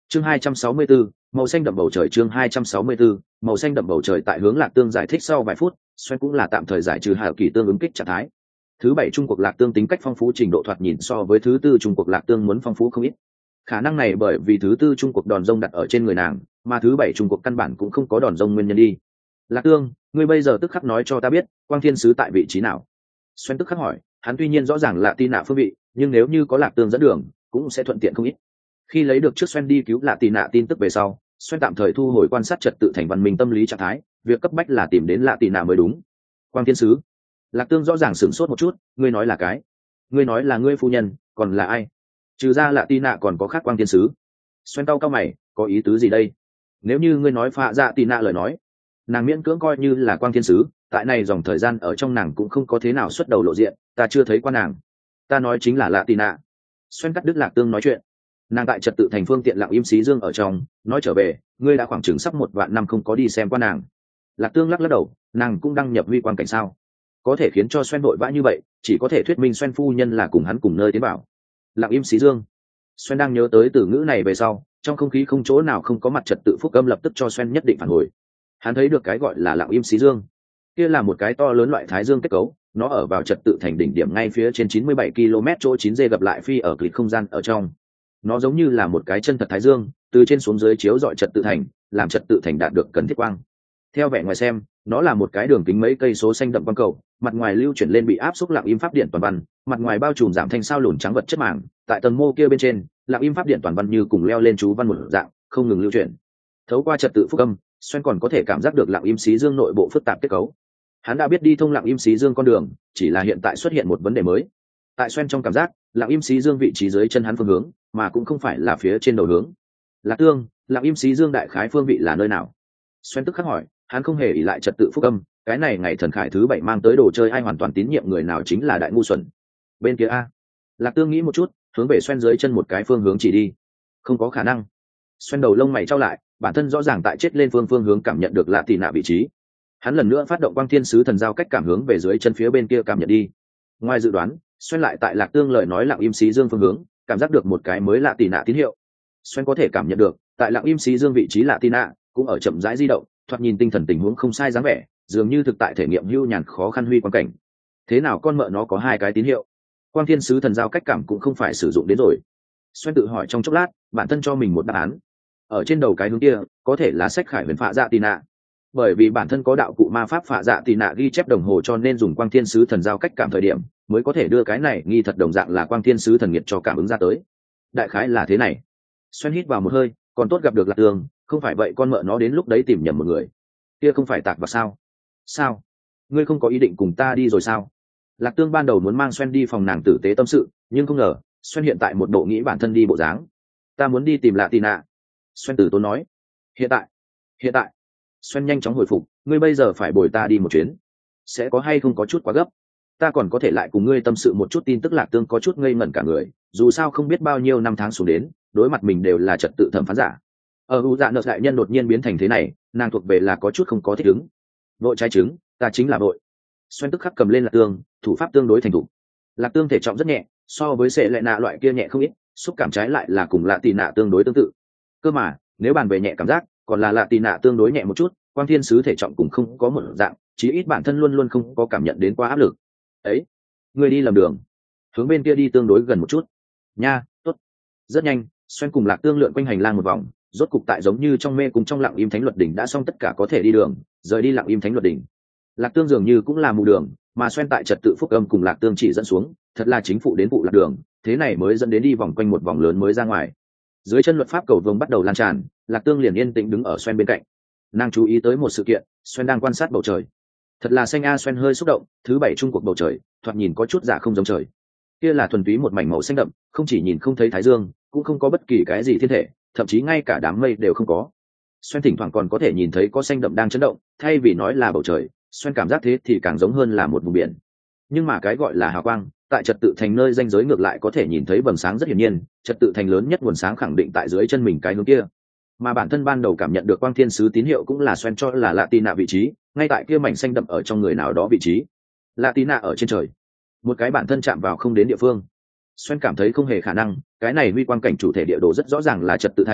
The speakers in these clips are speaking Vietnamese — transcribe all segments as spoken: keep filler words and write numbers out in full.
chương hai trăm sáu mươi bốn, màu xanh đậm bầu trời. Chương hai trăm sáu mươi bốn, màu xanh đậm bầu trời. Tại hướng Lạc Tương giải thích sau vài phút, Xoen cũng là tạm thời giải trừ Hà Kỳ tương ứng kích trạng thái. Thứ bảy Trung Quốc Lạc Tương tính cách phong phú trình độ thoạt nhìn so với thứ tư Trung Quốc Lạc Tương muốn phong phú không ít. Khả năng này bởi vì thứ tư Trung Quốc đòn rông đặt ở trên người nàng, mà thứ bảy Trung Quốc căn bản cũng không có đòn rông nguyên nhân đi. Lạc Tương, ngươi bây giờ tức khắc nói cho ta biết, Quang Thiên Sứ tại vị trí nào? Xoen tức khắc hỏi, hắn tuy nhiên rõ ràng là tin nạ phương vị, nhưng nếu như có Lạc Tương dẫn đường, cũng sẽ thuận tiện không ít. Khi lấy được trước Xoen đi cứu Lạ Tì Nạ tin tức về sau, Xoen tạm thời thu hồi quan sát trật tự thành văn minh tâm lý trạng thái, việc cấp bách là tìm đến Lạ Tì Nạ mới đúng. Quang Thiên Sứ. Lạc Tương rõ ràng sửng sốt một chút, ngươi nói là cái? Ngươi nói là ngươi phu nhân, còn là ai? Trừ ra Lạ Tì Nạ còn có khác Quang Thiên Sứ. Xoen cau cau mày, có ý tứ gì đây? Nếu như ngươi nói Phạ Dạ Tì Nạ lời nói, nàng miễn cưỡng coi như là Quang Thiên Sứ, tại này dòng thời gian ở trong nàng cũng không có thế nào xuất đầu lộ diện, ta chưa thấy qua nàng. Ta nói chính là Lạ Tì Nạ. Xoen cắt đứt Lạc Tương nói chuyện. Nàng tại trật tự thành phương tiện lặng im xí dương ở trong, nói trở về, ngươi đã khoảng chừng sắp một vạn năm không có đi xem qua nàng. Lạc Tương lắc lắc đầu, nàng cũng đăng nhập huy quan cảnh sao? Có thể khiến cho Xoen vội vã như vậy, chỉ có thể thuyết minh Xoen phu nhân là cùng hắn cùng nơi tiến bảo. Lặng im xí dương. Xoen đang nhớ tới từ ngữ này về sau, trong không khí không chỗ nào không có mặt trật tự phúc âm lập tức cho Xoen nhất định phản hồi. Hắn thấy được cái gọi là lặng im xí dương, kia là một cái to lớn loại thái dương kết cấu, nó ở vào trật tự thành đỉnh điểm ngay phía trên chín mươi bảy ki lô mét chỗ chín D gặp lại phi ở clip không gian ở trong. Nó giống như là một cái chân thật thái dương, từ trên xuống dưới chiếu rọi trật tự thành, làm trật tự thành đạt được cần thiết quang. Theo vẻ ngoài xem, nó là một cái đường kính mấy cây số xanh đậm quang cầu, mặt ngoài lưu chuyển lên bị áp xúc lặng im pháp điện toàn văn, mặt ngoài bao trùm giảm thành sao lùn trắng vật chất màng, tại tầng mô kia bên trên, lặng im pháp điện toàn văn như cùng leo lên chú văn một dạng, không ngừng lưu chuyển. Thấu qua trật tự phúc âm, Xoen còn có thể cảm giác được lặng im xí dương nội bộ phức tạp kết cấu. Hắn đã biết đi thông lặng im xí dương con đường, chỉ là hiện tại xuất hiện một vấn đề mới. Tại Xoen trong cảm giác, lặng im xí dương vị trí dưới chân hắn phương hướng, mà cũng không phải là phía trên đầu hướng. Lạc Tương, lặng im xí dương đại khái phương vị là nơi nào? Xoen tức khắc hỏi, hắn không hề ỷ lại trật tự phúc âm, cái này ngày thần khải thứ bảy mang tới đồ chơi ai hoàn toàn tín nhiệm người nào chính là đại ngu xuẩn. Bên kia a. Lạc Tương nghĩ một chút, hướng về Xoen dưới chân một cái phương hướng chỉ đi. Không có khả năng. Xoen đầu lông mày trao lại, bản thân rõ ràng tại chết lên phương phương hướng cảm nhận được Lạ Tì Nạ vị trí. Hắn lần nữa phát động Quang Thiên Sứ thần giao cách cảm hướng về dưới chân phía bên kia cảm nhận đi. Ngoài dự đoán, Xoen lại tại Lạc Tương lời nói lặng im xí dương phương hướng, cảm giác được một cái mới Lạ Tì Nạ tín hiệu. Xoen có thể cảm nhận được, tại lặng im xí dương vị trí Lạ Tì Nạ cũng ở chậm rãi di động, thoạt nhìn tinh thần tình huống không sai dáng vẻ, dường như thực tại thể nghiệm hưu nhàn khó khăn huy quan cảnh. Thế nào con mợ nó có hai cái tín hiệu? Quang Thiên Sứ thần giao cách cảm cũng không phải sử dụng đến rồi. Xoen tự hỏi trong chốc lát, bản thân cho mình một đáp án. Ở trên đầu cái hướng kia, có thể là sách khải huyền Phạ Dạ Tì Nạ. Bởi vì bản thân có đạo cụ ma pháp Phạ Dạ Tì Nạ ghi chép đồng hồ cho nên dùng Quang Thiên Sứ thần giao cách cảm thời điểm, mới có thể đưa cái này nghi thật đồng dạng là Quang Thiên Sứ thần nghiệt cho cảm ứng ra tới. Đại khái là thế này. Xoen hít vào một hơi, còn tốt gặp được Lạc Tương, không phải vậy con mợ nó đến lúc đấy tìm nhầm một người. Kia không phải tạc vào sao? Sao? Ngươi không có ý định cùng ta đi rồi sao? Lạc Tương ban đầu muốn mang Xoen đi phòng nàng tử tế tâm sự, nhưng không ngờ, Xoen hiện tại một bộ nghĩ bản thân đi bộ dáng. Ta muốn đi tìm Lạ Tì Nạ. Xoen từ tốn nói. Hiện tại? Hiện tại? Xoen nhanh chóng hồi phục, ngươi bây giờ phải bồi ta đi một chuyến. Sẽ có hay không có chút quá gấp? Ta còn có thể lại cùng ngươi tâm sự một chút. Tin tức Lạc Tương có chút ngây ngẩn cả người, dù sao không biết bao nhiêu năm tháng xuống đến, đối mặt mình đều là trật tự thẩm phán giả. Ở u dạ nợ đại nhân đột nhiên biến thành thế này, nàng thuộc về là có chút không có thích ứng. Vội trái trứng, ta chính là vội. Xoen tức khắc cầm lên Lạc Tương, thủ pháp tương đối thành thục. Lạc Tương thể trọng rất nhẹ, so với sệ lệ nạ loại kia nhẹ không ít, xúc cảm trái lại là cùng Lạ Tì Nạ tương đối tương tự. Cơ mà nếu bàn về nhẹ cảm giác, còn là Lạ Tì Nạ tương đối nhẹ một chút. Quang Thiên Sứ thể trọng cũng không có một dạng, chí ít bản thân luôn luôn không có cảm nhận đến quá áp lực. Ấy, người đi lầm đường, hướng bên kia đi tương đối gần một chút. Nha, tốt. Rất nhanh, Xoen cùng Lạc Tương lượn quanh hành lang một vòng, rốt cục tại giống như trong mê cùng trong lặng im thánh luật đỉnh đã xong tất cả có thể đi đường, rời đi lặng im thánh luật đỉnh. Lạc Tương dường như cũng là mù đường, mà Xoen tại trật tự phúc âm cùng Lạc Tương chỉ dẫn xuống, thật là chính phủ đến vụ lạc đường, thế này mới dẫn đến đi vòng quanh một vòng lớn mới ra ngoài. Dưới chân luật pháp cầu vồng bắt đầu lan tràn, Lạc Tương liền yên tĩnh đứng ở Xoen bên cạnh. Nàng chú ý tới một sự kiện, Xoen đang quan sát bầu trời. Thật là xanh a. Xoen hơi xúc động, thứ bảy Trung Quốc bầu trời, thoạt nhìn có chút giả không giống trời. Kia là thuần túy một mảnh màu xanh đậm, không chỉ nhìn không thấy thái dương, cũng không có bất kỳ cái gì thiên thể, thậm chí ngay cả đám mây đều không có. Xoen thỉnh thoảng còn có thể nhìn thấy có xanh đậm đang chấn động, thay vì nói là bầu trời, Xoen cảm giác thế thì càng giống hơn là một vùng biển. Nhưng mà cái gọi là hào quang, tại trật tự thành nơi ranh giới ngược lại có thể nhìn thấy vầng sáng rất hiển nhiên, trật tự thành lớn nhất nguồn sáng khẳng định tại dưới chân mình cái hướng kia. Mà bản thân ban đầu cảm nhận được Quang Thiên Sứ tín hiệu cũng là Xoen cho là Lạ Tì Nạ vị trí, ngay tại kia mảnh xanh đậm ở trong người nào đó vị trí. Lạ Tì Nạ ở trên trời, một cái bản thân chạm vào không đến địa phương. Xoen cảm thấy không hề khả năng, cái này huy quang cảnh chủ thể địa đồ rất rõ ràng là trật tự thành,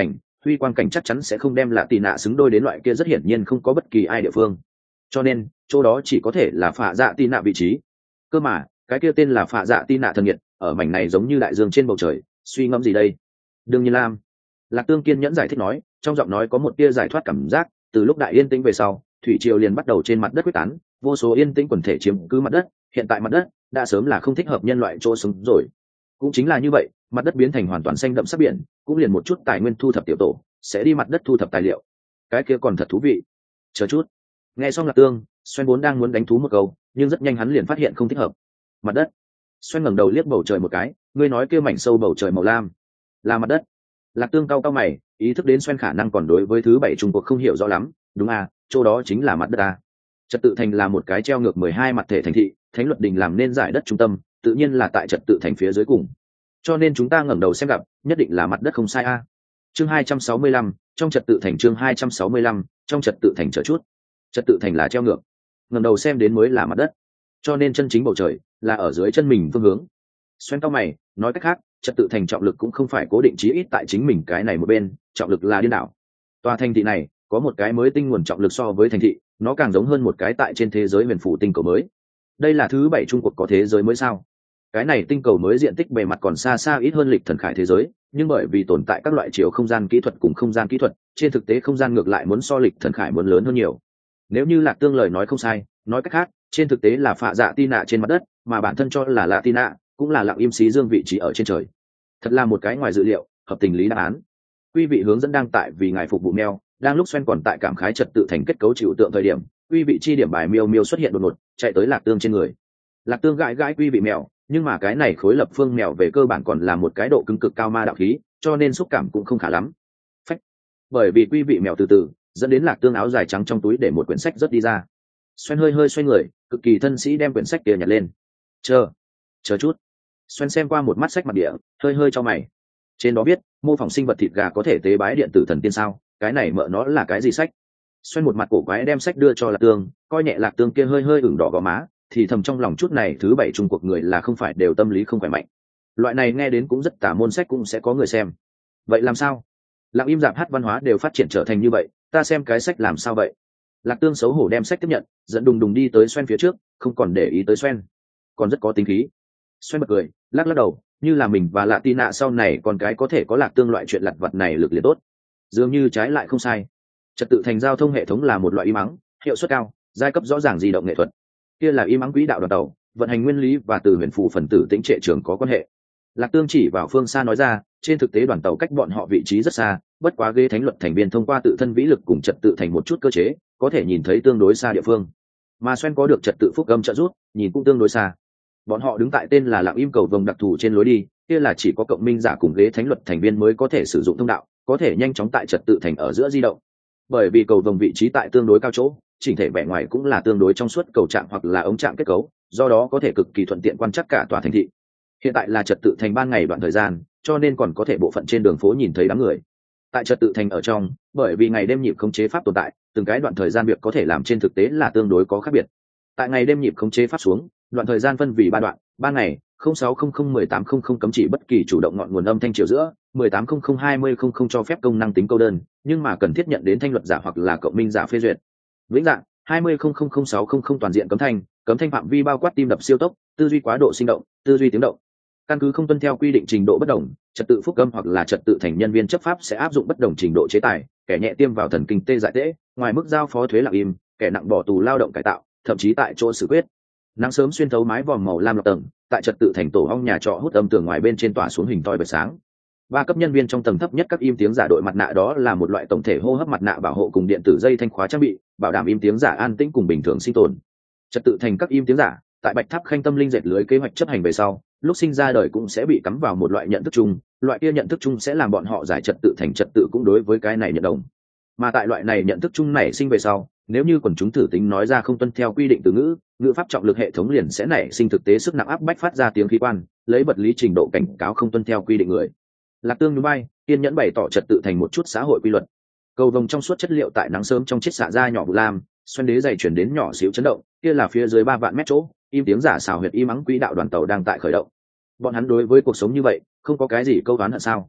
huy quang cảnh chắc chắn sẽ không đem lạ tì nạ xứng đôi đến loại kia rất hiển nhiên không có bất kỳ ai địa phương, cho nên chỗ đó chỉ có thể là phạ dạ tì nạ vị trí. Cơ mà cái kia tên là phạ dạ tì nạ thần nhiệt ở mảnh này giống như đại dương trên bầu trời, suy ngẫm gì đây? Đương nhiên lam. Lạc Tương kiên nhẫn giải thích nói, trong giọng nói có một tia giải thoát cảm giác. Từ lúc đại yên tĩnh về sau, thủy triều liền bắt đầu trên mặt đất quyết tán, vô số yên tĩnh quần thể chiếm cứ mặt đất. Hiện tại mặt đất đã sớm là không thích hợp nhân loại chỗ sống rồi. Cũng chính là như vậy, mặt đất biến thành hoàn toàn xanh đậm sắc biển, cũng liền một chút tài nguyên thu thập tiểu tổ sẽ đi mặt đất thu thập tài liệu. Cái kia còn thật thú vị. Chờ chút. Nghe xong Lạc Tương, Xoen vốn đang muốn đánh thú một câu, nhưng rất nhanh hắn liền phát hiện không thích hợp. Mặt đất. Xoen ngẩng đầu liếc bầu trời một cái, ngươi nói kia mảnh sâu bầu trời màu lam là mặt đất? Lạc Tương cau cau mày, ý thức đến Xoen khả năng còn đối với thứ bảy Trung Quốc không hiểu rõ lắm. Đúng à, chỗ đó chính là mặt đất à? Trật tự thành là một cái treo ngược mười hai mặt thể thành thị, thánh luật đình làm nên giải đất trung tâm, tự nhiên là tại trật tự thành phía dưới cùng. Cho nên chúng ta ngẩng đầu xem gặp, nhất định là mặt đất không sai a. À. Chương hai trăm sáu mươi lăm, trong trật tự thành chương hai trăm sáu mươi lăm, trong trật tự thành chờ chút. Trật tự thành là treo ngược, ngẩng đầu xem đến mới là mặt đất. Cho nên chân chính bầu trời là ở dưới chân mình phương hướng. Xoen cao mày, nói cách khác, trật tự thành trọng lực cũng không phải cố định chí ít tại chính mình cái này một bên, trọng lực là điên đảo. Tòa thành thị này có một cái mới tinh nguồn trọng lực so với thành thị, nó càng giống hơn một cái tại trên thế giới huyền phủ tinh cầu mới. Đây là thứ bảy Trung Quốc có thế giới mới sao? Cái này tinh cầu mới diện tích bề mặt còn xa xa ít hơn lịch thần khải thế giới, nhưng bởi vì tồn tại các loại chiều không gian kỹ thuật cùng không gian kỹ thuật, trên thực tế không gian ngược lại muốn so lịch thần khải muốn lớn hơn nhiều. Nếu như Lạc Tương lời nói không sai, nói cách khác, trên thực tế là phạ dạ tin nạ trên mặt đất, mà bản thân cho là lạ tin nạ cũng là lặng im xí dương vị trí ở trên trời. Thật là một cái ngoài dự liệu, hợp tình lý đáp án. Quý vị hướng dẫn đang tại vì ngài phục vụ meo, đang lúc Xoen còn tại cảm khái trật tự thành kết cấu chịu tượng thời điểm, quý vị chi điểm bài miêu miêu xuất hiện đột ngột, chạy tới Lạc Tương trên người. Lạc Tương gãi gãi quý vị mèo, nhưng mà cái này khối lập phương mèo về cơ bản còn là một cái độ cứng cực cao ma đạo khí, cho nên xúc cảm cũng không khá lắm. Phách. Bởi vì quý vị mèo từ từ dẫn đến Lạc Tương áo dài trắng trong túi để một quyển sách rất đi ra. Xoen hơi hơi xoay người, cực kỳ thân sĩ đem quyển sách kia nhặt lên. Chờ, chờ chút. Xoen xem qua một mắt sách mặt địa, hơi hơi cho mày. Trên đó viết, mô phỏng sinh vật thịt gà có thể tế bái điện tử thần tiên sao? Cái này mợ nó là cái gì sách? Xoen một mặt cổ quái đem sách đưa cho Lạc Tương, coi nhẹ Lạc Tương kia hơi hơi ửng đỏ gò má, thì thầm trong lòng chút này thứ bảy Trung Quốc người là không phải đều tâm lý không khỏe mạnh. Loại này nghe đến cũng rất tà môn sách cũng sẽ có người xem. Vậy làm sao? Lặng im dạp hát văn hóa đều phát triển trở thành như vậy, ta xem cái sách làm sao vậy? Lạc Tương xấu hổ đem sách tiếp nhận, dẫn đùng đùng đi tới Xoen phía trước, không còn để ý tới Xoen, còn rất có tính khí. Xoen bật cười, lắc lắc đầu, như là mình và Lạ Tì Nạ sau này còn cái có thể có Lạc Tương loại chuyện lặt vặt này lực liền tốt. Dường như trái lại không sai. Trật tự thành giao thông hệ thống là một loại y mắng, hiệu suất cao, giai cấp rõ ràng di động nghệ thuật. Kia là y mắng quỹ đạo đoàn tàu, vận hành nguyên lý và từ huyền phù phần tử tĩnh trệ trường có quan hệ. Lạc Tương chỉ vào phương xa nói ra, trên thực tế đoàn tàu cách bọn họ vị trí rất xa, bất quá ghế thánh luật thành viên thông qua tự thân vĩ lực cùng trật tự thành một chút cơ chế, có thể nhìn thấy tương đối xa địa phương. Mà Xoen có được trật tự phúc âm trợ giúp, nhìn cũng tương đối xa. Bọn họ đứng tại tên là Lặng im cầu vồng đặc thù trên lối đi, kia là chỉ có cộng minh giả cùng ghế thánh luật thành viên mới có thể sử dụng thông đạo, có thể nhanh chóng tại trật tự thành ở giữa di động. Bởi vì cầu vồng vị trí tại tương đối cao chỗ, chỉnh thể vẻ ngoài cũng là tương đối trong suốt cầu trạng hoặc là ống trạng kết cấu, do đó có thể cực kỳ thuận tiện quan trắc cả tòa thành thị. Hiện tại là trật tự thành ban ngày đoạn thời gian, cho nên còn có thể bộ phận trên đường phố nhìn thấy đám người. Tại trật tự thành ở trong, bởi vì ngày đêm nhịp khống chế pháp tồn tại, từng cái đoạn thời gian việc có thể làm trên thực tế là tương đối có khác biệt. Tại ngày đêm nhịp khống chế pháp xuống, đoạn thời gian phân vì ba đoạn, ban ngày không sáu không không mười tám không không cấm chỉ bất kỳ chủ động ngọn nguồn âm thanh chiều giữa, mười tám không không hai mươi không không cho phép công năng tính câu đơn, nhưng mà cần thiết nhận đến thanh luật giả hoặc là cộng minh giả phê duyệt. Vĩnh dạng hai mươi không không không sáu không không toàn diện cấm thanh, cấm thanh phạm vi bao quát tim đập siêu tốc, tư duy quá độ sinh động, tư duy tiếng động. Căn cứ không tuân theo quy định trình độ bất đồng, trật tự phúc âm hoặc là trật tự thành nhân viên chấp pháp sẽ áp dụng bất đồng trình độ chế tài, kẻ nhẹ tiêm vào thần kinh tê dại tễ, ngoài mức giao phó thuế lặng im, kẻ nặng bỏ tù lao động cải tạo, thậm chí tại chỗ xử quyết. Nắng sớm xuyên thấu mái vòm màu lam lọc tầng, tại trật tự thành tổ ong nhà trọ hút âm tường ngoài bên trên tỏa xuống hình toi bật sáng. Ba cấp nhân viên trong tầng thấp nhất các im tiếng giả đội mặt nạ, đó là một loại tổng thể hô hấp mặt nạ bảo hộ cùng điện tử dây thanh khóa trang bị, bảo đảm im tiếng giả an tĩnh cùng bình thường sinh tồn. Trật tự thành các im tiếng giả, tại Bạch Tháp Khanh tâm linh dệt lưới kế hoạch chấp hành về sau, lúc sinh ra đời cũng sẽ bị cắm vào một loại nhận thức chung, loại kia nhận thức chung sẽ làm bọn họ giải trật tự thành trật tự cũng đối với cái này nhận đồng. Mà tại loại này nhận thức chung nảy sinh về sau, nếu như quần chúng thử tính nói ra không tuân theo quy định từ ngữ, ngữ pháp trọng lực hệ thống liền sẽ nảy sinh thực tế sức nặng áp bách phát ra tiếng khí quan, lấy vật lý trình độ cảnh cáo không tuân theo quy định người. Lạc Tương núi bay, kiên nhẫn bày tỏ trật tự thành một chút xã hội quy luật. Cầu vồng trong suốt chất liệu tại nắng sớm trong chiếc xạ ra nhỏ bù lam, xoen đế dày chuyển đến nhỏ xíu chấn động, kia là phía dưới ba vạn mét chỗ, im tiếng giả xào huyệt im ắng quỹ đạo đoàn tàu đang tại khởi động. Bọn hắn đối với cuộc sống như vậy, không có cái gì câu đoán hận sao?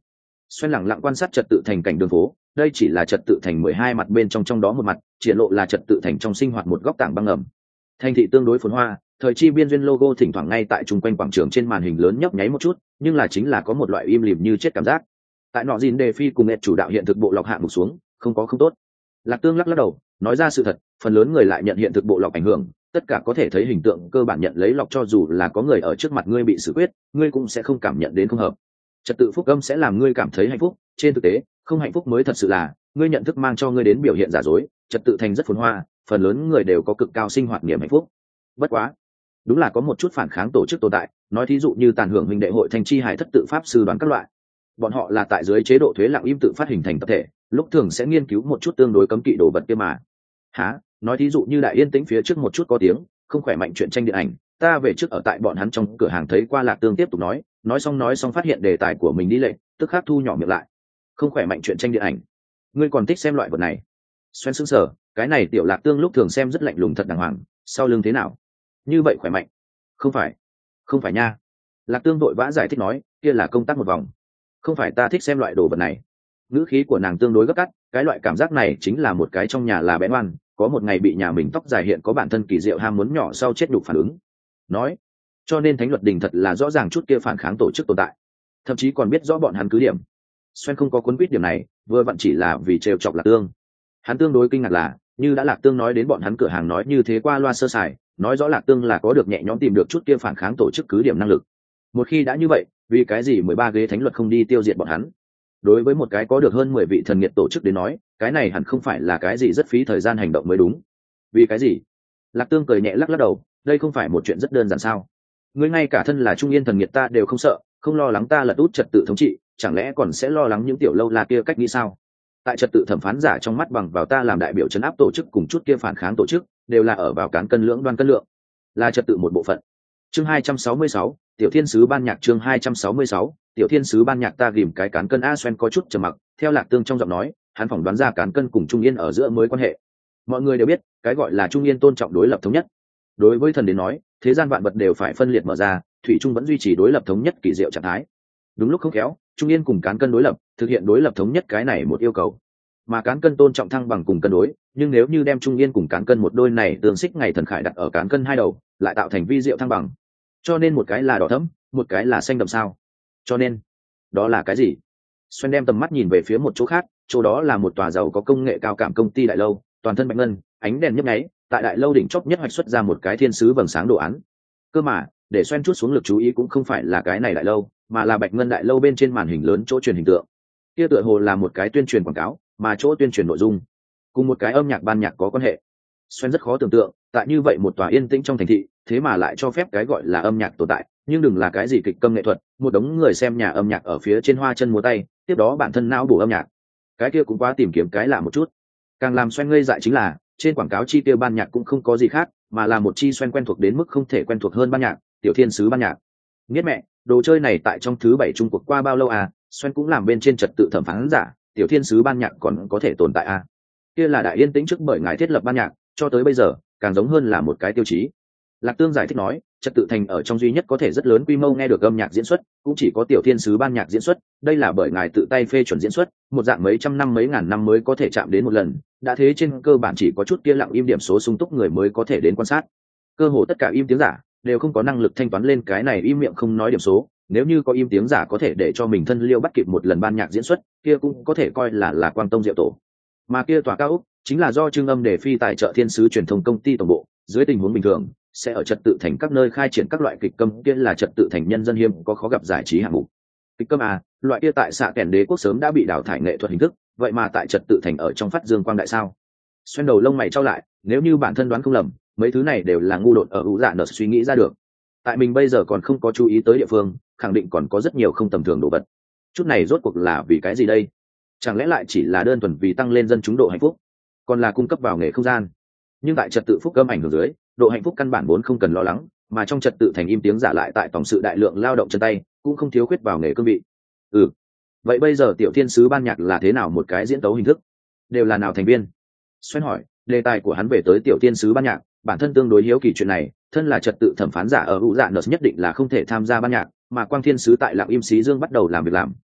Xoen lẳng lặng quan sát trật tự thành cảnh đường phố, đây chỉ là trật tự thành mười hai mặt bên trong trong đó một mặt, triển lộ là trật tự thành trong sinh hoạt một góc tảng băng ẩm. Thành thị tương đối phồn hoa, thời chi biên duyên logo thỉnh thoảng ngay tại trung quanh quảng trường trên màn hình lớn nhấp nháy một chút, nhưng là chính là có một loại im lìm như chết cảm giác. Tại nọ gìn đề phi cùng ed chủ đạo hiện thực bộ lọc hạng mục xuống, không có không tốt. Lạc Tương lắc lắc đầu, nói ra sự thật, phần lớn người lại nhận hiện thực bộ lọc ảnh hưởng, tất cả có thể thấy hình tượng cơ bản nhận lấy lọc, cho dù là có người ở trước mặt ngươi bị xử quyết, ngươi cũng sẽ không cảm nhận đến không hợp. Trật tự phúc âm sẽ làm ngươi cảm thấy hạnh phúc, trên thực tế, không hạnh phúc mới thật sự là, ngươi nhận thức mang cho ngươi đến biểu hiện giả dối, trật tự thành rất phồn hoa, phần lớn người đều có cực cao sinh hoạt niềm hạnh phúc. Bất quá, đúng là có một chút phản kháng tổ chức tồn tại, nói thí dụ như tàn hưởng huynh đệ hội thành chi hải thất tự pháp sư đoàn các loại. Bọn họ là tại dưới chế độ thuế lặng im tự phát hình thành tập thể, lúc thường sẽ nghiên cứu một chút tương đối cấm kỵ đồ vật kia mà. Hả? Nói thí dụ như đại yên tĩnh phía trước một chút có tiếng, không khỏe mạnh chuyện tranh điện ảnh, ta về trước ở tại bọn hắn trong cửa hàng thấy qua. Lạc Tương tiếp tục nói, nói xong nói xong phát hiện đề tài của mình đi lệ, tức khắc thu nhỏ miệng lại. Không khỏe mạnh chuyện tranh điện ảnh, ngươi còn thích xem loại vật này? Xoen sững sờ, cái này tiểu Lạc Tương lúc thường xem rất lạnh lùng thật đàng hoàng, sau lưng thế nào? Như vậy khỏe mạnh? Không phải, không phải nha. Lạc Tương vội vã giải thích nói, kia là công tác một vòng, không phải ta thích xem loại đồ vật này. Ngữ khí của nàng tương đối gấp gáp, cái loại cảm giác này chính là một cái trong nhà là bé ngoan, có một ngày bị nhà mình tóc dài hiện có bản thân kỳ diệu ham muốn nhỏ sau chết đục phản ứng. Nói, cho nên thánh luật đình thật là rõ ràng chút kia phản kháng tổ chức tồn tại, thậm chí còn biết rõ bọn hắn cứ điểm. Xoen không có cuốn quýt điểm này, vừa vặn chỉ là vì trêu chọc Lạc Tương. Hắn tương đối kinh ngạc là, như đã Lạc Tương nói đến bọn hắn cửa hàng nói như thế qua loa sơ sài, nói rõ Lạc Tương là có được nhẹ nhõm tìm được chút kia phản kháng tổ chức cứ điểm năng lực. Một khi đã như vậy, vì cái gì mười ba ghế thánh luật không đi tiêu diệt bọn hắn? Đối với một cái có được hơn mười vị thần nghiệt tổ chức đến nói, cái này hẳn không phải là cái gì rất phí thời gian hành động mới đúng. Vì cái gì? Lạc Tương cười nhẹ lắc lắc đầu, đây không phải một chuyện rất đơn giản sao? Ngươi ngay cả thân là trung yên thần nghiệt ta đều không sợ, không lo lắng ta lật út trật tự thống trị, chẳng lẽ còn sẽ lo lắng những tiểu lâu la kia cách nghĩ sao? Tại trật tự thẩm phán giả trong mắt bằng vào ta làm đại biểu trấn áp tổ chức cùng chút kia phản kháng tổ chức, đều là ở vào cán cân lưỡng đoan cân lượng, là trật tự một bộ phận. Chương hai trăm sáu mươi sáu, Tiểu Thiên sứ ban nhạc. Chương hai trăm sáu mươi sáu, Tiểu Thiên sứ ban nhạc. Ta ghìm cái cán cân. A Xoen có chút trầm mặc, theo Lạc Tương trong giọng nói, hắn phỏng đoán ra cán cân cùng trung yên ở giữa mới quan hệ. Mọi người đều biết, cái gọi là trung yên tôn trọng đối lập thống nhất. Đối với thần đến nói, thế gian vạn vật đều phải phân liệt mở ra, thủy trung vẫn duy trì đối lập thống nhất kỳ diệu trạng thái. Đúng lúc không khéo, trung yên cùng cán cân đối lập, thực hiện đối lập thống nhất cái này một yêu cầu. Mà cán cân tôn trọng thăng bằng cùng cân đối, nhưng nếu như đem trung yên cùng cán cân một đôi này tương xích ngày thần khải đặt ở cán cân hai đầu, lại tạo thành vi diệu thăng bằng. Cho nên một cái là đỏ thẫm, một cái là xanh đậm sao? Cho nên, đó là cái gì? Xoen đem tầm mắt nhìn về phía một chỗ khác, chỗ đó là một tòa giàu có công nghệ cao cảm công ty đại lâu, toàn thân bạch ngân, ánh đèn nhấp nháy, tại đại lâu đỉnh chóp nhất hoạch xuất ra một cái thiên sứ vầng sáng đồ án. Cơ mà, để Xoen chút xuống lực chú ý cũng không phải là cái này đại lâu, mà là bạch ngân đại lâu bên trên màn hình lớn chỗ truyền hình tượng. Kia tựa hồ là một cái tuyên truyền quảng cáo, mà chỗ tuyên truyền nội dung cùng một cái âm nhạc ban nhạc có quan hệ. Xoen rất khó tưởng tượng, tại như vậy một tòa yên tĩnh trong thành thị, thế mà lại cho phép cái gọi là âm nhạc tồn tại, nhưng đừng là cái gì kịch câm nghệ thuật, một đống người xem nhà âm nhạc ở phía trên hoa chân múa tay, tiếp đó bản thân não bổ âm nhạc. Cái kia cũng quá tìm kiếm cái lạ một chút. Càng làm Xoen ngây dại chính là, trên quảng cáo chi tiêu ban nhạc cũng không có gì khác, mà là một chi Xoen quen thuộc đến mức không thể quen thuộc hơn ban nhạc, Tiểu Thiên sứ ban nhạc. Nghiết mẹ, đồ chơi này tại trong thứ bảy Trung Quốc qua bao lâu à? Xoen cũng làm bên trên trật tự thẩm phán giả, Tiểu Thiên sứ ban nhạc còn có thể tồn tại à? Kia là đại yên tĩnh trước bởi ngài thiết lập ban nhạc, cho tới bây giờ, càng giống hơn là một cái tiêu chí. Lạc Tương giải thích nói, trật tự thành ở trong duy nhất có thể rất lớn quy mô nghe được âm nhạc diễn xuất, cũng chỉ có Tiểu Thiên sứ ban nhạc diễn xuất, đây là bởi ngài tự tay phê chuẩn diễn xuất, một dạng mấy trăm năm mấy ngàn năm mới có thể chạm đến một lần, đã thế trên cơ bản chỉ có chút kia lặng im điểm số sung túc người mới có thể đến quan sát. Cơ hồ tất cả im tiếng giả đều không có năng lực thanh toán lên cái này im miệng không nói điểm số, nếu như có im tiếng giả có thể để cho mình thân liêu bắt kịp một lần ban nhạc diễn xuất, kia cũng có thể coi là là quang tông diệu tổ. Mà kia tòa cao ốc chính là do Trương Âm Đề Phi tài trợ thiên sứ truyền thông công ty tổng bộ, dưới tình huống bình thường sẽ ở trật tự thành các nơi khai triển các loại kịch câm, kia là trật tự thành nhân dân hiếm có khó gặp giải trí hạng mục. Kịch câm à, loại kia tại xạ kèn đế quốc sớm đã bị đào thải nghệ thuật hình thức, vậy mà tại trật tự thành ở trong phát dương quang đại sao? Xoen đầu lông mày trao lại, nếu như bản thân đoán không lầm, mấy thứ này đều là ngu đột ở hữu dạ nợ suy nghĩ ra được. Tại mình bây giờ còn không có chú ý tới địa phương, khẳng định còn có rất nhiều không tầm thường đồ vật. Chút này rốt cuộc là vì cái gì đây? Chẳng lẽ lại chỉ là đơn thuần vì tăng lên dân chúng độ hạnh phúc, còn là cung cấp vào nghề không gian? Nhưng tại trật tự phúc âm ảnh hưởng dưới, độ hạnh phúc căn bản vốn không cần lo lắng, mà trong trật tự thành im tiếng giả lại tại tổng sự đại lượng lao động chân tay, cũng không thiếu khuyết vào nghề cương vị. Ừ, vậy bây giờ Tiểu Thiên sứ ban nhạc là thế nào một cái diễn tấu hình thức? Đều là nào thành viên? Xoen hỏi, đề tài của hắn về tới Tiểu Thiên sứ ban nhạc, bản thân tương đối hiếu kỳ chuyện này, thân là trật tự thẩm phán giả ở hữu dạ nợ nhất định là không thể tham gia ban nhạc, mà Quang Thiên sứ tại Lặng Im Xí Dương bắt đầu làm việc làm,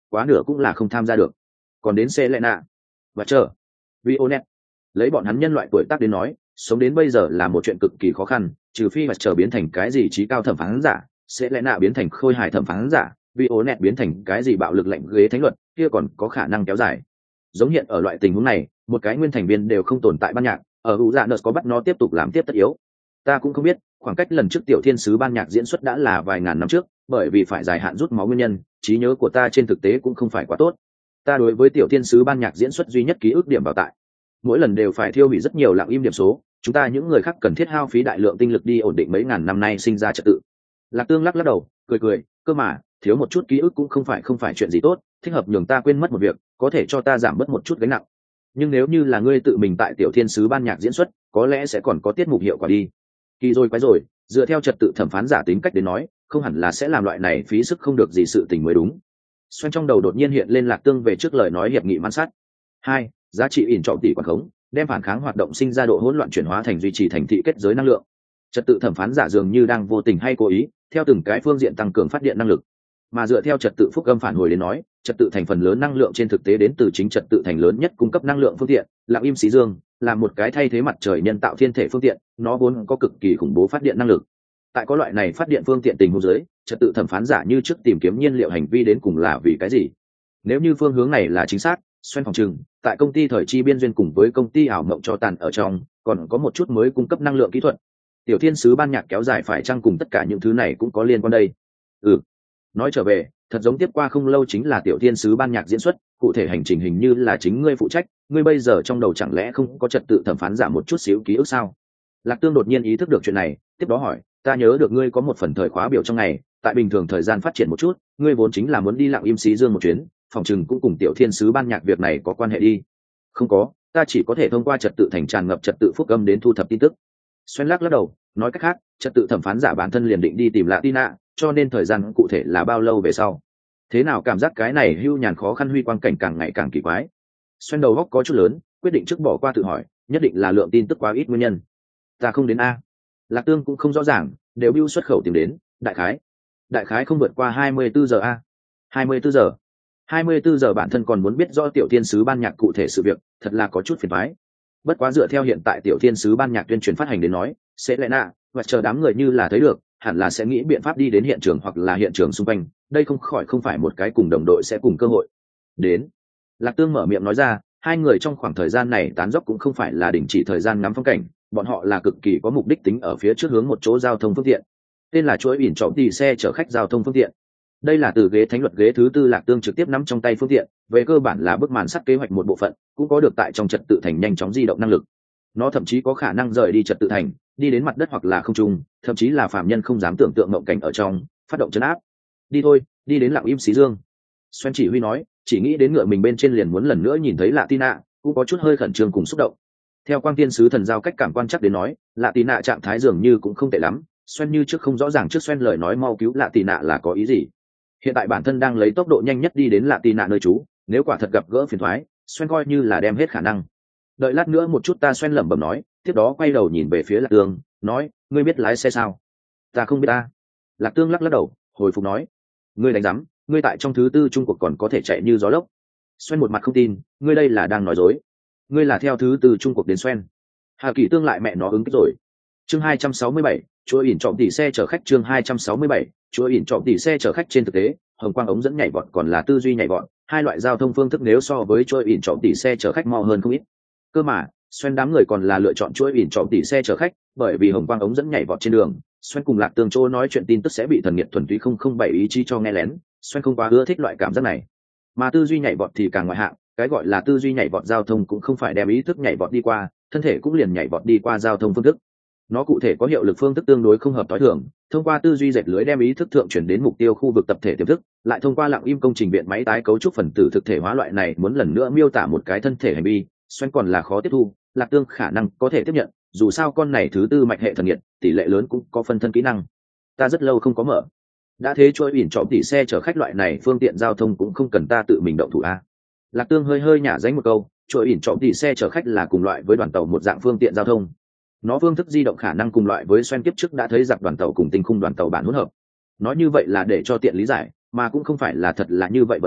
quá nửa cũng là không tham gia được. Còn đến Selena và chờ Vionet, lấy bọn hắn nhân loại tuổi tác đến nói, sống đến bây giờ là một chuyện cực kỳ khó khăn, trừ phi mà chờ biến thành cái gì trí cao thẩm phán giả, Selena biến thành khôi hài thẩm phán giả, Vionet biến thành cái gì bạo lực lệnh ghế thánh luật, kia còn có khả năng kéo dài. Giống hiện ở loại tình huống này, một cái nguyên thành viên đều không tồn tại ban nhạc, ở hữu dạ nợ có bắt nó tiếp tục làm tiếp tất yếu. Ta cũng không biết, khoảng cách lần trước tiểu thiên sứ ban nhạc diễn xuất đã là vài ngàn năm trước, bởi vì phải dài hạn rút máu nguyên nhân, trí nhớ của ta trên thực tế cũng không phải quá tốt. Ta đối với tiểu thiên sứ ban nhạc diễn xuất duy nhất ký ức điểm bảo tại, mỗi lần đều phải thiêu hủy rất nhiều lặng im điểm số, chúng ta những người khác cần thiết hao phí đại lượng tinh lực đi ổn định mấy ngàn năm nay sinh ra trật tự. Lạc Tương lắc lắc đầu, cười cười, cơ mà thiếu một chút ký ức cũng không phải không phải chuyện gì tốt, thích hợp nhường ta quên mất một việc, có thể cho ta giảm bớt một chút gánh nặng. Nhưng nếu như là ngươi tự mình tại tiểu thiên sứ ban nhạc diễn xuất, có lẽ sẽ còn có tiết mục hiệu quả đi. Kỳ rồi quái rồi, dựa theo trật tự thẩm phán giả tính cách đến nói, không hẳn là sẽ làm loại này phí sức không được gì sự tình mới đúng. Xoan trong đầu đột nhiên hiện lên Lạc Tương về trước lời nói hiệp nghị mãn sát. Hai, giá trị ỉn trọng tỷ quản khống, đem phản kháng hoạt động sinh ra độ hỗn loạn chuyển hóa thành duy trì thành thị kết giới năng lượng. Trật tự thẩm phán giả dường như đang vô tình hay cố ý, theo từng cái phương diện tăng cường phát điện năng lực. Mà dựa theo trật tự phúc âm phản hồi đến nói, trật tự thành phần lớn năng lượng trên thực tế đến từ chính trật tự thành lớn nhất cung cấp năng lượng phương tiện, Lặng Im Xí Dương, là một cái thay thế mặt trời nhân tạo thiên thể phương tiện, nó vốn có cực kỳ khủng bố phát điện năng lực. Tại có loại này phát điện phương tiện tình huống dưới, trật tự thẩm phán giả như trước tìm kiếm nhiên liệu hành vi đến cùng là vì cái gì? Nếu như phương hướng này là chính xác, xoen phòng trừng, tại công ty thời chi biên duyên cùng với công ty ảo mộng cho tàn ở trong, còn có một chút mới cung cấp năng lượng kỹ thuật. Tiểu thiên sứ ban nhạc kéo dài phải chăng cùng tất cả những thứ này cũng có liên quan đây? Ừ. Nói trở về, thật giống tiếp qua không lâu chính là tiểu thiên sứ ban nhạc diễn xuất, cụ thể hành trình hình như là chính ngươi phụ trách, ngươi bây giờ trong đầu chẳng lẽ không có trật tự thẩm phán giả một chút xíu ký ức sao? Lạc Tương đột nhiên ý thức được chuyện này, tiếp đó hỏi, ta nhớ được ngươi có một phần thời khóa biểu trong ngày, tại bình thường thời gian phát triển một chút, ngươi vốn chính là muốn đi Lặng Im Xí Dương một chuyến, phòng chừng cũng cùng tiểu thiên sứ ban nhạc việc này có quan hệ đi. Không có, ta chỉ có thể thông qua trật tự thành tràn ngập trật tự phúc âm đến thu thập tin tức. Xoen lắc lắc đầu, nói cách khác, trật tự thẩm phán giả bản thân liền định đi tìm Latina, cho nên thời gian cụ thể là bao lâu về sau? Thế nào cảm giác cái này hưu nhàn khó khăn huy quang cảnh càng ngày càng kỳ quái. Xoen đầu góc có chút lớn, quyết định trước bỏ qua tự hỏi, nhất định là lượng tin tức quá ít nguyên nhân. Ta không đến a. Lạc Tương cũng không rõ ràng, đều bưu xuất khẩu tìm đến, đại khái. Đại khái không vượt qua hai mươi bốn giờ a. hai mươi bốn giờ. hai mươi bốn giờ bản thân còn muốn biết rõ tiểu thiên sứ ban nhạc cụ thể sự việc, thật là có chút phiền toái. Bất quá dựa theo hiện tại tiểu thiên sứ ban nhạc tuyên truyền phát hành đến nói, sẽ lẽ nạ, và chờ đám người như là thấy được, hẳn là sẽ nghĩ biện pháp đi đến hiện trường hoặc là hiện trường xung quanh, đây không khỏi không phải một cái cùng đồng đội sẽ cùng cơ hội. Đến. Lạc Tương mở miệng nói ra, hai người trong khoảng thời gian này tán dốc cũng không phải là đình chỉ thời gian ngắm phong cảnh, bọn họ là cực kỳ có mục đích tính ở phía trước hướng một chỗ giao thông phương tiện. Tên là chuỗi ỉn trọng tỷ xe chở khách giao thông phương tiện. Đây là từ ghế thánh luật ghế thứ tư Lạc Tương trực tiếp nắm trong tay phương tiện, về cơ bản là bức màn sắt kế hoạch một bộ phận, cũng có được tại trong trật tự thành nhanh chóng di động năng lực. Nó thậm chí có khả năng rời đi trật tự thành, đi đến mặt đất hoặc là không trung, thậm chí là phạm nhân không dám tưởng tượng mộng cảnh ở trong, phát động chấn áp. Đi thôi, đi đến Lặng Im Xí Dương. Xoen chỉ huy nói, chỉ nghĩ đến ngựa mình bên trên liền muốn lần nữa nhìn thấy Latina, cũng có chút hơi khẩn trương cùng xúc động. Theo quang tiên sứ thần giao cách cảm quan chắc đến nói, Latina trạng thái dường như cũng không tệ lắm, Xoen như trước không rõ ràng trước Xoen lời nói mau cứu Latina là có ý gì. Hiện tại bản thân đang lấy tốc độ nhanh nhất đi đến Latina nơi trú, nếu quả thật gặp gỡ phiền toái, Xoen coi như là đem hết khả năng. Đợi lát nữa một chút ta Xoen lẩm bẩm nói, tiếp đó quay đầu nhìn về phía Lạc Tương, nói, ngươi biết lái xe sao? Ta không biết ta. Lạc Tương lắc lắc đầu, hồi phục nói, ngươi đánh rắm, ngươi tại trong thứ tư Trung Quốc còn có thể chạy như gió lốc. Xoen một mặt không tin, ngươi đây là đang nói dối. Ngươi là theo thứ tư Trung Quốc đến Xoen. Hà Kỳ Tương lại mẹ nó ứng kích rồi. Chương hai trăm sáu mươi bảy, chúa ỉn trọng tỷ xe chở khách. Chương hai trăm sáu mươi bảy, chúa ỉn trọng tỷ xe chở khách. Trên thực tế, hồng quang ống dẫn nhảy vọt còn là tư duy nhảy vọt, hai loại giao thông phương thức nếu so với chúa ỉn trọng tỷ xe chở khách mau hơn không ít. Cơ mà, Xoen đám người còn là lựa chọn chuỗi ỉn trọng tỷ xe chở khách, bởi vì hồng quang ống dẫn nhảy vọt trên đường, Xoen cùng Lạc Tương chỗ nói chuyện tin tức sẽ bị thần nghiệt thuần túy không không bảy ý chí cho nghe lén, Xoen không quá ưa thích loại cảm giác này. Mà tư duy nhảy vọt thì càng ngoại hạng, cái gọi là tư duy nhảy vọt giao thông cũng không phải đem ý thức nhảy vọt đi qua, thân thể cũng liền nhảy vọt đi qua giao thông phương thức. Nó cụ thể có hiệu lực phương thức tương đối không hợp tối thường, thông qua tư duy dệt lưới đem ý thức thượng chuyển đến mục tiêu khu vực tập thể tiềm thức, lại thông qua Lặng Im công trình viện máy tái cấu trúc phần tử thực thể hóa loại này muốn lần nữa miêu tả một cái thân thể hành vi, Xoen còn là khó tiếp thu. Lạc Tương khả năng có thể tiếp nhận, dù sao con này thứ tư mạch hệ thần nghiệt, tỷ lệ lớn cũng có phân thân kỹ năng. Ta rất lâu không có mở. Đã thế chuỗi ỉn trọng tỷ xe chở khách loại này phương tiện giao thông cũng không cần ta tự mình động thủ a. Lạc Tương hơi hơi nhả dánh một câu, chuỗi ỉn trọng tỷ xe chở khách là cùng loại với đoàn tàu một dạng phương tiện giao thông. Nó phương thức di động khả năng cùng loại với Xoen kiếp trước đã thấy giặc đoàn tàu cùng tinh khung đoàn tàu bản hỗn hợp. Nói như vậy là để cho tiện lý giải, mà cũng không phải là thật là như vậy vận hành,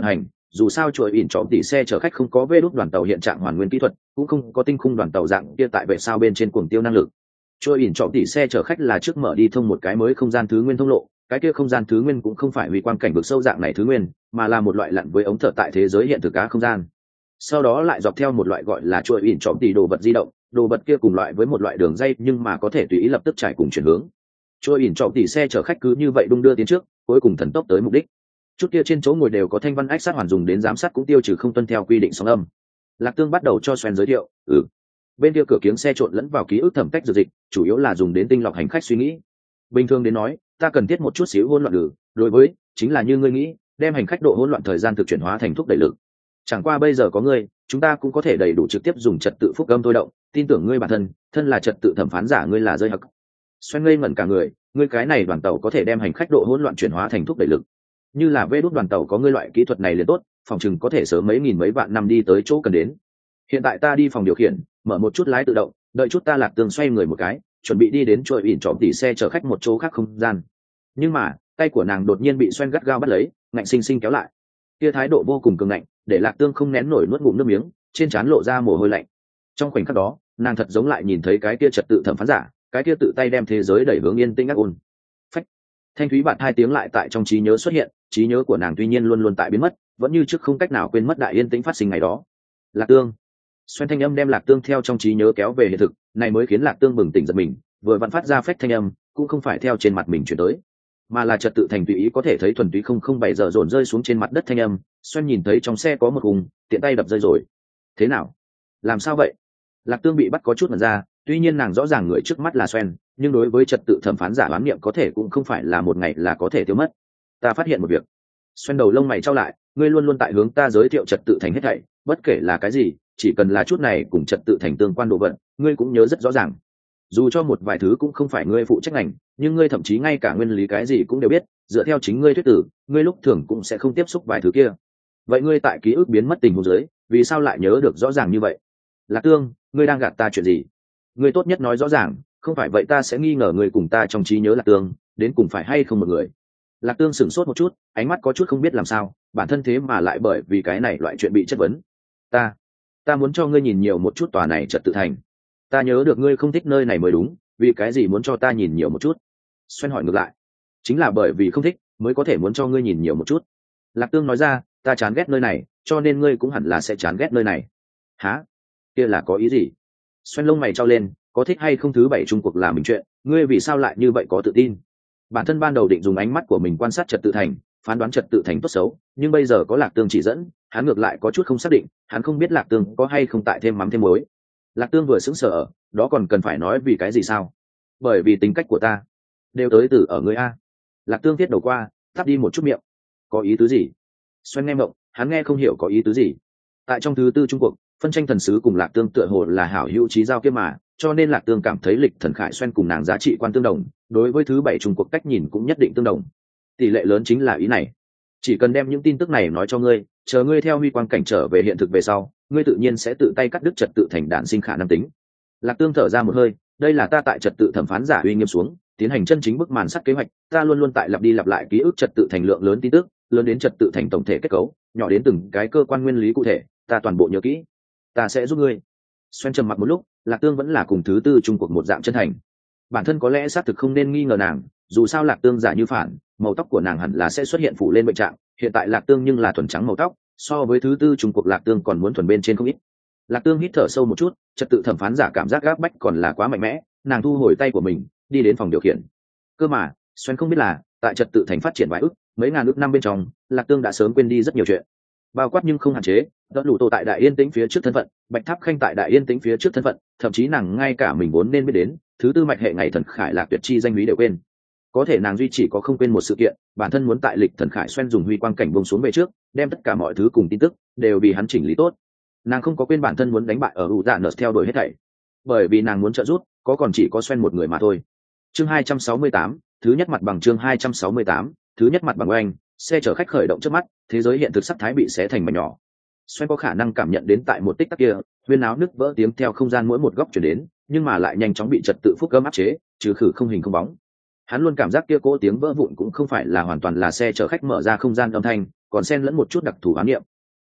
dù sao chuỗi ỉn trọm tỉ xe chở khách không có vê đốt đoàn tàu hiện trạng hoàn nguyên kỹ thuật, cũng không có tinh khung đoàn tàu dạng kia tại vệ sao bên trên cuồng tiêu năng lực. Chuỗi ỉn trọm tỉ xe chở khách là trước mở đi thông một cái mới không gian thứ nguyên thông lộ, cái kia không gian thứ nguyên cũng không phải vì quang cảnh vực sâu dạng này thứ nguyên, mà là một loại lặn với ống thở tại thế giới hiện thực cá không gian. Sau đó lại dọc theo một loại gọi là chuỗi ỉn trọm tỉ đồ vật di động, đồ vật kia cùng loại với một loại đường dây nhưng mà có thể tùy ý lập tức trải cùng chuyển hướng. Chuỗi ỉn trọm tỉ xe chở khách cứ như vậy đung đưa tiến trước, cuối cùng thần tốc tới mục đích. Chút kia trên chỗ ngồi đều có thanh văn ách sát hoàn dùng đến giám sát cũng tiêu trừ không tuân theo quy định sóng âm. Lạc Tương bắt đầu cho Xoen giới thiệu, ừ, bên kia cửa kiếng xe trộn lẫn vào ký ức thẩm cách dược dịch, chủ yếu là dùng đến tinh lọc hành khách suy nghĩ. Bình thường đến nói, ta cần thiết một chút xíu hỗn loạn lử, đối với chính là như ngươi nghĩ, đem hành khách độ hỗn loạn thời gian thực chuyển hóa thành thúc đẩy lực. Chẳng qua bây giờ có ngươi, chúng ta cũng có thể đầy đủ trực tiếp dùng trật tự phúc âm thôi động, tin tưởng ngươi bản thân, thân là trật tự thẩm phán giả ngươi là rơi hặc. Xoen ngây ngẩn cả người, ngươi cái này đoàn tàu có thể đem hành khách độ hỗn loạn chuyển hóa thành thúc đẩy lực. Như là vê đốt đoàn tàu có ngươi loại kỹ thuật này liền tốt, phòng chừng có thể sớm mấy nghìn mấy vạn năm đi tới chỗ cần đến. Hiện tại ta đi phòng điều khiển, mở một chút lái tự động, đợi chút ta Lạc Tương xoay người một cái, chuẩn bị đi đến chuỗi ỉn trọm tỉ xe chở khách một chỗ khác không gian. Nhưng mà tay của nàng đột nhiên bị Xoen gắt gao bắt lấy, ngạnh sinh sinh kéo lại. Kia thái độ vô cùng cường ngạnh, để Lạc Tương không nén nổi nuốt ngụm nước miếng, trên trán lộ ra mồ hôi lạnh. Trong khoảnh khắc đó, nàng thật giống lại nhìn thấy cái kia trật tự thẩm phán giả, cái kia tự tay đem thế giới đẩy hướng yên tĩnh ác ôn. Phách. Thanh thúy bạt hai tiếng lại tại trong trí nhớ xuất hiện, trí nhớ của nàng tuy nhiên luôn luôn tại biến mất, vẫn như trước không cách nào quên mất đại yên tĩnh phát sinh ngày đó. Lạc Tương. Xoen thanh âm đem Lạc Tương theo trong trí nhớ kéo về hiện thực, này mới khiến Lạc Tương bừng tỉnh giật mình, vừa vặn phát ra phách thanh âm, cũng không phải theo trên mặt mình chuyển tới, mà là trật tự thành tùy ý có thể thấy thuần túy không không bảy giờ dồn rơi xuống trên mặt đất thanh âm. Xoen nhìn thấy trong xe có một hùng, tiện tay đập rơi rồi. Thế nào? Làm sao vậy? Lạc Tương bị bắt có chút mẩn ra, tuy nhiên nàng rõ ràng người trước mắt là Xoen, nhưng đối với trật tự thẩm phán giả đoán niệm có thể cũng không phải là một ngày là có thể tiêu mất. Ta phát hiện một việc. Xoen đầu lông mày trao lại, ngươi luôn luôn tại hướng ta giới thiệu trật tự thành hết thảy, bất kể là cái gì, chỉ cần là chút này cùng trật tự thành tương quan đồ vật, ngươi cũng nhớ rất rõ ràng. Dù cho một vài thứ cũng không phải ngươi phụ trách ngành, nhưng ngươi thậm chí ngay cả nguyên lý cái gì cũng đều biết, dựa theo chính ngươi thuyết tử, ngươi lúc thường cũng sẽ không tiếp xúc vài thứ kia. Vậy ngươi tại ký ức biến mất tình huống dưới, vì sao lại nhớ được rõ ràng như vậy? Lạc Tương, ngươi đang gạt ta chuyện gì? Ngươi tốt nhất nói rõ ràng, không phải vậy ta sẽ nghi ngờ ngươi cùng ta trong trí nhớ Lạc Tương, đến cùng phải hay không một người. Lạc Tương sửng sốt một chút, ánh mắt có chút không biết làm sao, bản thân thế mà lại bởi vì cái này loại chuyện bị chất vấn. Ta, ta muốn cho ngươi nhìn nhiều một chút tòa này trật tự thành. Ta nhớ được ngươi không thích nơi này mới đúng, vì cái gì muốn cho ta nhìn nhiều một chút? Xoen hỏi ngược lại. Chính là bởi vì không thích, mới có thể muốn cho ngươi nhìn nhiều một chút. Lạc Tương nói ra, ta chán ghét nơi này, cho nên ngươi cũng hẳn là sẽ chán ghét nơi này. Hả? Kia là có ý gì? Xoen lông mày trao lên, có thích hay không thứ bảy chung cuộc là mình chuyện, ngươi vì sao lại như vậy có tự tin? Bản thân ban đầu định dùng ánh mắt của mình quan sát trật tự thành, phán đoán trật tự thành tốt xấu, nhưng bây giờ có Lạc Tương chỉ dẫn, hắn ngược lại có chút không xác định, hắn không biết Lạc Tương có hay không tại thêm mắm thêm muối. Lạc Tương vừa sững sờ, đó còn cần phải nói vì cái gì sao? Bởi vì tính cách của ta đều tới từ ở ngươi a. Lạc Tương viết đầu qua, thắp đi một chút miệng. Có ý tứ gì? Xoen nghe mộng, hắn nghe không hiểu có ý tứ gì. Tại trong thứ tư Trung Quốc, phân tranh thần sứ cùng Lạc Tương tựa hồ là hảo hữu chí giao kia mà, cho nên Lạc Tương cảm thấy Lịch Thần Khải Xoen cùng nàng giá trị quan tương đồng, đối với thứ bảy Trung Quốc cách nhìn cũng nhất định tương đồng. Tỷ lệ lớn chính là ý này. Chỉ cần đem những tin tức này nói cho ngươi, chờ ngươi theo huy quang cảnh trở về hiện thực về sau, ngươi tự nhiên sẽ tự tay cắt đứt trật tự thành đản sinh khả năng tính. Lạc Tương thở ra một hơi, đây là ta tại trật tự thẩm phán giả uy nghiêm xuống, tiến hành chân chính bức màn sắt kế hoạch, ta luôn luôn tại lặp đi lặp lại ký ức trật tự thành lượng lớn tin tức, lớn đến trật tự thành tổng thể kết cấu, nhỏ đến từng cái cơ quan nguyên lý cụ thể, ta toàn bộ nhớ kỹ. Ta sẽ giúp ngươi. Xoen trầm mặc một lúc, Lạc Tương vẫn là cùng thứ tư Trung Quốc một dạng chân thành. Bản thân có lẽ xác thực không nên nghi ngờ nàng, dù sao Lạc Tương giả như phản, màu tóc của nàng hẳn là sẽ xuất hiện phủ lên bệnh trạng, hiện tại Lạc Tương nhưng là thuần trắng màu tóc, so với thứ tư Trung Quốc Lạc Tương còn muốn thuần bên trên không ít. Lạc Tương hít thở sâu một chút, trật tự thẩm phán giả cảm giác gáp bách còn là quá mạnh mẽ, nàng thu hồi tay của mình, đi đến phòng điều khiển. Cơ mà, Xoen không biết là, tại trật tự thành phát triển vài ước, mấy ngàn ước năm bên trong, Lạc Tương đã sớm quên đi rất nhiều chuyện, bao quát nhưng không hạn chế, đỡ đủ tổ tại Đại Yên Tĩnh phía trước thân phận, Bạch Tháp Khanh tại Đại Yên Tĩnh phía trước thân phận, thậm chí nàng ngay cả mình vốn nên biết đến, thứ tư mạch hệ ngày thần khải Lạc Tuyệt chi danh lý đều quên. Có thể nàng duy chỉ có không quên một sự kiện, bản thân muốn tại Lịch Thần Khải Xoen dùng huy quang cảnh bông xuống về trước, đem tất cả mọi thứ cùng tin tức đều vì hắn chỉnh lý tốt. Nàng không có quên bản thân muốn đánh bại ở u dạ nợ theo đuổi hết thảy, bởi vì nàng muốn trợ giúp, có còn chỉ có Xoen một người mà thôi. Chương hai trăm sáu mươi tám, thứ nhất mặt bằng chương hai trăm sáu mươi tám, thứ nhất mặt bằng oanh, xe chở khách khởi động trước mắt, thế giới hiện thực sắc thái bị xé thành mảnh nhỏ. Xoen có khả năng cảm nhận đến tại một tích tắc kia, huyên áo nứt vỡ tiếng theo không gian mỗi một góc chuyển đến, nhưng mà lại nhanh chóng bị trật tự phúc gấm áp chế, trừ khử không hình không bóng. Hắn luôn cảm giác kia cỗ tiếng vỡ vụn cũng không phải là hoàn toàn là xe chở khách mở ra không gian âm thanh, còn xen lẫn một chút đặc thù ám niệm.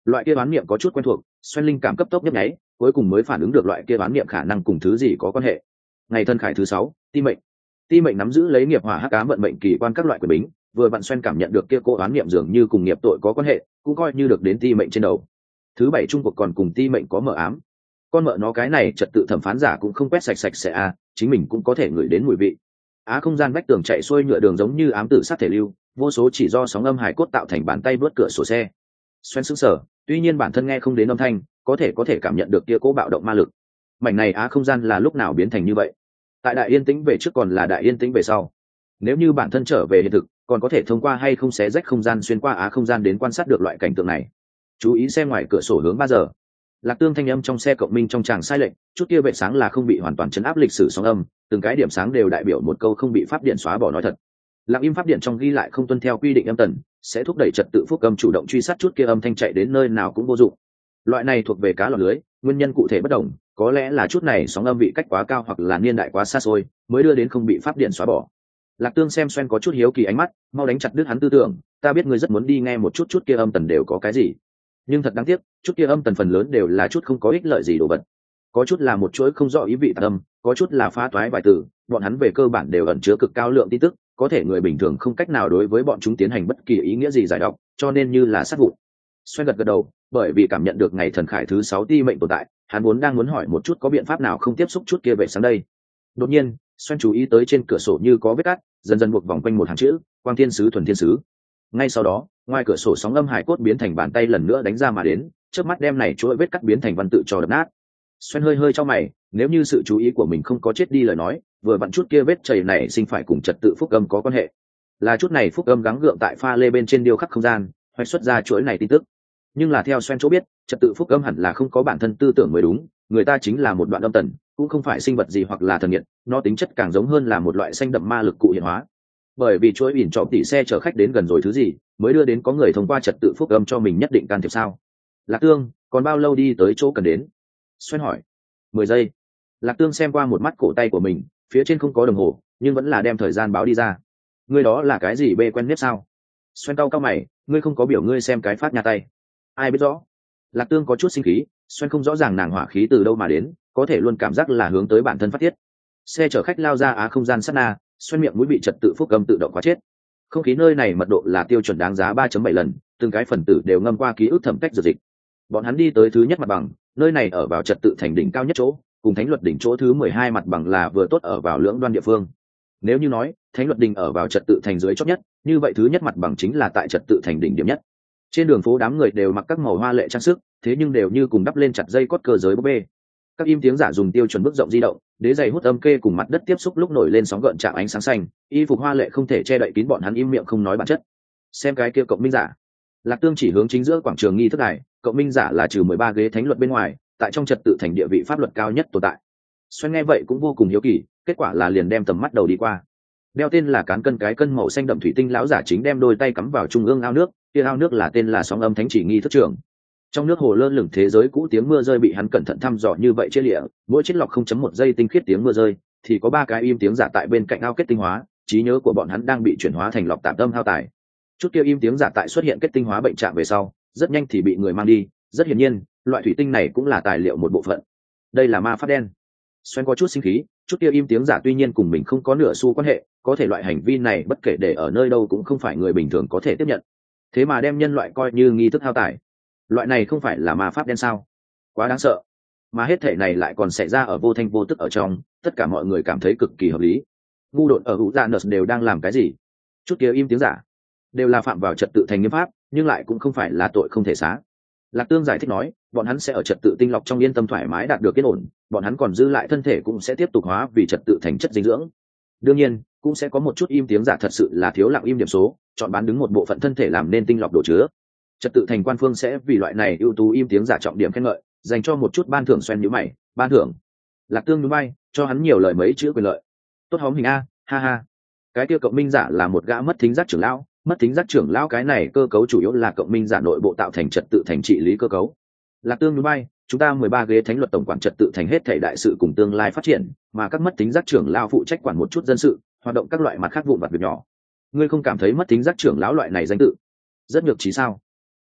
Loại kia đoán niệm có chút quen thuộc, xoen linh cảm cấp tốc nhấp nháy, cuối cùng mới phản ứng được loại kia đoán niệm khả năng cùng thứ gì có quan hệ. Ngày thân khải thứ sáu, ti mệnh. Ti mệnh nắm giữ lấy nghiệp hỏa hắc ám vận mệnh kỳ quan các loại quyền bính, vừa vặn xoen cảm nhận được kia cô đoán niệm dường như cùng nghiệp tội có quan hệ, cũng coi như được đến ti mệnh trên đầu. Thứ bảy trung cuộc còn cùng ti mệnh có mờ ám. Con mợ nó cái này trật tự thẩm phán giả cũng không quét sạch sạch sẽ à, chính mình cũng có thể ngửi đến mùi vị. Á không gian vách tường chạy xuôi nhựa đường giống như ám tử sát thể lưu, vô số chỉ do sóng âm hải cốt tạo thành bàn tay vớt cửa sổ xe. Xoen sững sờ, tuy nhiên bản thân nghe không đến âm thanh, có thể có thể cảm nhận được kia cố bạo động ma lực. Mảnh này á không gian là lúc nào biến thành như vậy? Tại đại yên tĩnh về trước còn là đại yên tĩnh về sau? Nếu như bản thân trở về hiện thực, còn có thể thông qua hay không xé rách không gian xuyên qua á không gian đến quan sát được loại cảnh tượng này. Chú ý xem ngoài cửa sổ hướng ba giờ. Lạc Tương thanh âm trong xe cộng minh trong tràng sai lệch, chút kia vệ sáng là không bị hoàn toàn chấn áp lịch sử sóng âm, từng cái điểm sáng đều đại biểu một câu không bị pháp điện xóa bỏ nói thật. Lạc im pháp điện trong ghi lại không tuân theo quy định âm tần, sẽ thúc đẩy trật tự phúc âm chủ động truy sát chút kia âm thanh chạy đến nơi nào cũng vô dụng. Loại này thuộc về cá lọt lưới, nguyên nhân cụ thể bất đồng, có lẽ là chút này sóng âm vị cách quá cao hoặc là niên đại quá xa xôi, mới đưa đến không bị pháp điện xóa bỏ. Lạc Tương xem xoen có chút hiếu kỳ ánh mắt, mau đánh chặt đứt hắn tư tưởng, ta biết ngươi rất muốn đi nghe một chút chút kia âm tần đều có cái gì, nhưng thật đáng tiếc, chút kia âm tần phần lớn đều là chút không có ích lợi gì đồ vật. Có chút là một chuỗi không rõ ý vị tạp âm, có chút là phá toái vài từ, bọn hắn về cơ bản đều ẩn chứa cực cao lượng tin tức, có thể người bình thường không cách nào đối với bọn chúng tiến hành bất kỳ ý nghĩa gì giải đọc, cho nên như là sát vụn. Xoen gật gật đầu, bởi vì cảm nhận được ngày thần khải thứ sáu ti mệnh tồn tại, hắn vốn đang muốn hỏi một chút có biện pháp nào không tiếp xúc chút kia vệ sáng đây. Đột nhiên, Xoen chú ý tới trên cửa sổ như có vết cắt, dần dần buộc vòng quanh một hàng chữ, Quang Thiên Sứ Thuần Thiên Sứ. Ngay sau đó, ngoài cửa sổ sóng âm hải cốt biến thành bàn tay lần nữa đánh ra mà đến, trước mắt đem này chuỗi vết cắt biến thành văn tự cho đập nát. Xoen hơi hơi cho mày, nếu như sự chú ý của mình không có chết đi lời nói, vừa vặn chút kia vết chảy này sinh phải cùng trật tự phúc âm có quan hệ. Là chút này phúc âm gắng gượng tại pha lê bên trên điêu khắc không gian, hoạch xuất ra chuỗi này tin tức. Nhưng là theo Xoen chỗ biết, trật tự phúc âm hẳn là không có bản thân tư tưởng mới đúng, người ta chính là một đoạn âm tần, cũng không phải sinh vật gì hoặc là thần nghiệt, nó tính chất càng giống hơn là một loại xanh đậm ma lực cụ hiện hóa. Bởi vì chuỗi ỉn trọ tỉ xe chở khách đến gần rồi thứ gì, mới đưa đến có người thông qua trật tự phúc âm cho mình nhất định can thiệp sao? Lạc Tương, còn bao lâu đi tới chỗ cần đến? Xoen hỏi. Mười giây. Lạc Tương xem qua một mắt cổ tay của mình, phía trên không có đồng hồ, nhưng vẫn là đem thời gian báo đi ra. Ngươi đó là cái gì bê quen nếp sao? Xoen cau cau mày, ngươi không có biểu ngươi xem cái phát nhà tay. Ai biết rõ? Lạc Tương có chút sinh khí, Xoen không rõ ràng nàng hỏa khí từ đâu mà đến, có thể luôn cảm giác là hướng tới bản thân phát tiết. Xe chở khách lao ra á không gian sát na, Xoen miệng mũi bị trật tự phúc âm tự động khóa chết. Không khí nơi này mật độ là tiêu chuẩn đáng giá ba chấm bảy lần, từng cái phần tử đều ngâm qua ký ức thẩm cách dược dịch. Bọn hắn đi tới thứ nhất mặt bằng, nơi này ở vào trật tự thành đỉnh cao nhất chỗ, cùng thánh luật đỉnh chỗ thứ mười hai mặt bằng là vừa tốt ở vào lưỡng đoan địa phương. Nếu như nói thánh luật đỉnh ở vào trật tự thành dưới chót nhất, như vậy thứ nhất mặt bằng chính là tại trật tự thành đỉnh điểm nhất. Trên đường phố đám người đều mặc các màu hoa lệ trang sức, thế nhưng đều như cùng đắp lên chặt dây cót cơ giới búp bê. Các im tiếng giả dùng tiêu chuẩn bước rộng di động, đế giày hút âm kê cùng mặt đất tiếp xúc lúc nổi lên sóng gợn chạm ánh sáng xanh, y phục hoa lệ không thể che đậy kín bọn hắn im miệng không nói bản chất. Xem cái kia cộng minh giả. Lạc Tương chỉ hướng chính giữa quảng trường nghi thức đài, cộng minh giả là trừ mười ba ghế thánh luật bên ngoài, tại trong trật tự thành địa vị pháp luật cao nhất tồn tại. Xoen nghe vậy cũng vô cùng hiếu kỳ, kết quả là liền đem tầm mắt đầu đi qua. Đeo tên là cán cân cái cân màu xanh đậm thủy tinh lão giả chính đem đôi tay cắm vào trung ương ao nước, kia ao nước là tên là sóng âm thánh chỉ nghi thức trường. Trong nước hồ lơ lửng thế giới cũ tiếng mưa rơi bị hắn cẩn thận thăm dò như vậy chia lịa, mỗi chiếc lọc không chấm một giây tinh khiết tiếng mưa rơi, thì có ba cái im tiếng giả tại bên cạnh ao kết tinh hóa, trí nhớ của bọn hắn đang bị chuyển hóa thành lọc tạm tâm hao tài. Chút kia im tiếng giả tại xuất hiện kết tinh hóa bệnh trạng về sau, rất nhanh thì bị người mang đi, rất hiển nhiên, loại thủy tinh này cũng là tài liệu một bộ phận. Đây là ma pháp đen. Xoen có chút sinh khí, chút kia im tiếng giả tuy nhiên cùng mình không có nửa xu quan hệ, có thể loại hành vi này bất kể để ở nơi đâu cũng không phải người bình thường có thể tiếp nhận. Thế mà đem nhân loại coi như nghi thức hao tài, loại này không phải là ma pháp đen sao? Quá đáng sợ. Mà hết thể này lại còn xảy ra ở vô thanh vô tức ở trong, tất cả mọi người cảm thấy cực kỳ hợp lý. Ngu độn ở hữu dạ nợ đều đang làm cái gì? Chút kia im tiếng giả đều là phạm vào trật tự thành nghiêm pháp, nhưng lại cũng không phải là tội không thể xá. Lạc Tương giải thích nói, bọn hắn sẽ ở trật tự tinh lọc trong yên tâm thoải mái đạt được yên ổn, bọn hắn còn giữ lại thân thể cũng sẽ tiếp tục hóa vì trật tự thành chất dinh dưỡng. Đương nhiên, cũng sẽ có một chút im tiếng giả thật sự là thiếu lặng im điểm số, chọn bán đứng một bộ phận thân thể làm nên tinh lọc đồ chứa. Trật tự thành quan phương sẽ vì loại này ưu tú im tiếng giả trọng điểm khen ngợi, dành cho một chút ban thưởng. Xoen nhíu mày, ban thưởng? Lạc Tương nhún vai, cho hắn nhiều lời mấy chữ quyền lợi. Tốt hóm hình a, ha ha. Cái kia cộng minh giả là một gã mất thính giác trưởng lão, mất thính giác trưởng lão cái này cơ cấu chủ yếu là cộng minh giả nội bộ tạo thành trật tự thành trị lý cơ cấu. Lạc Tương nhún vai, chúng ta mười ba ghế thánh luật tổng quản trật tự thành hết thảy đại sự cùng tương lai phát triển, mà các mất thính giác trưởng lão phụ trách quản một chút dân sự, hoạt động các loại mặt khác vụn vặt việc nhỏ. Ngươi không cảm thấy mất thính giác trưởng lão loại này danh tự rất nhược trí sao?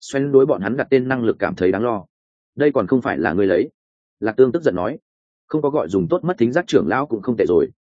Xoen đối bọn hắn đặt tên năng lực cảm thấy đáng lo. Đây còn không phải là ngươi lấy. Lạc Tương tức giận nói, không có gọi dùng tốt mất thính giác trưởng lão cũng không tệ rồi.